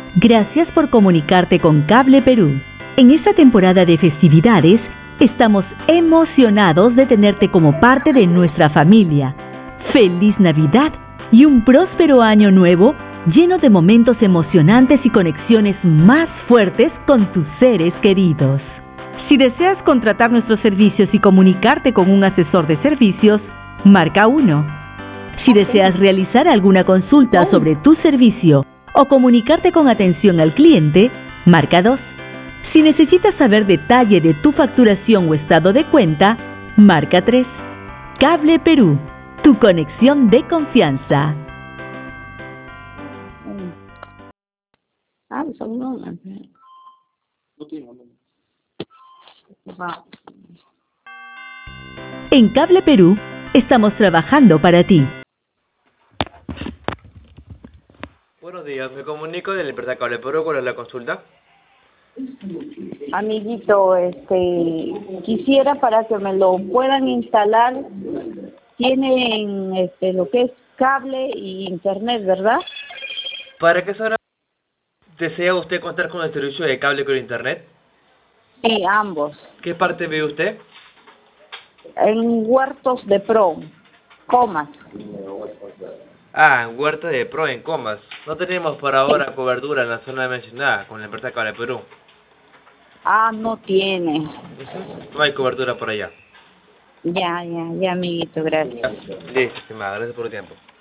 Gracias por comunicarte con Cable Perú. En esta temporada de festividades, estamos emocionados de tenerte como parte de nuestra familia. ¡Feliz Navidad y un próspero año nuevo lleno de momentos emocionantes y conexiones más fuertes con tus seres queridos! Si deseas contratar nuestros servicios y comunicarte con un asesor de servicios, marca 1. Si deseas realizar alguna consulta sobre tu servicio o comunicarte con atención al cliente, marca 2. Si necesitas saber detalle de tu facturación o estado de cuenta, marca 3. Cable Perú, tu conexión de confianza. En Cable Perú, estamos trabajando para ti. Buenos días, me comunico de la empresa Cable Perú. ¿Cuál es la consulta? Amiguito, quisiera para que me lo puedan instalar. Tienen lo que es cable y internet, ¿verdad? ¿Para qué zona desea usted contar con el servicio de cable con internet? Sí, ambos. ¿Qué parte vive usted? En Huertos de Pro, Comas. En Huerta de Pro, en Comas. No tenemos por ahora cobertura en la zona mencionada con la empresa Cable Perú. No tiene. No hay cobertura por allá. Ya, amiguito, gracias. Listo, estimada, gracias por el tiempo.